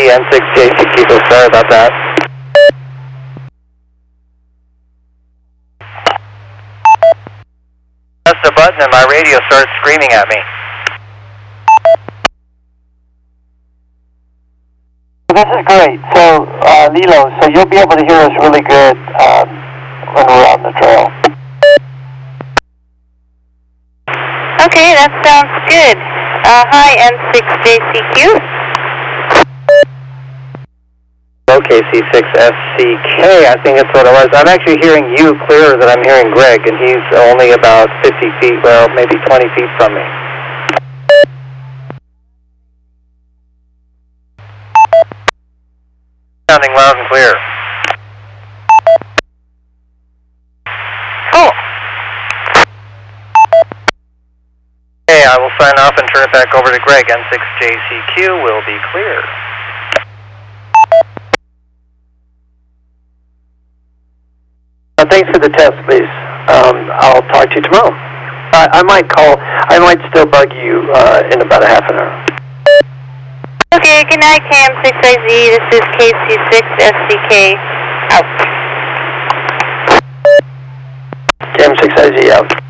N6JCQ, sorry about that. Press the button and my radio starts screaming at me. This is great. So, Lilo, so you'll be able to hear us really good when we're on the trail. Okay, that sounds good. Hi, N6JCQ. Okay, C6SCK, I think that's what it was. I'm actually hearing you clearer than I'm hearing Greg, and he's only about 50 feet, well, maybe 20 feet from me. Sounding loud and clear. Cool. Okay, I will sign off and turn it back over to Greg. N6JCQ will be clear. Thanks for the test, please. I'll talk to you tomorrow. I might call. I might still bug you in about a half an hour. Okay, good night, KM6IZ. This is KC6SCK. Out. KM6IZ out.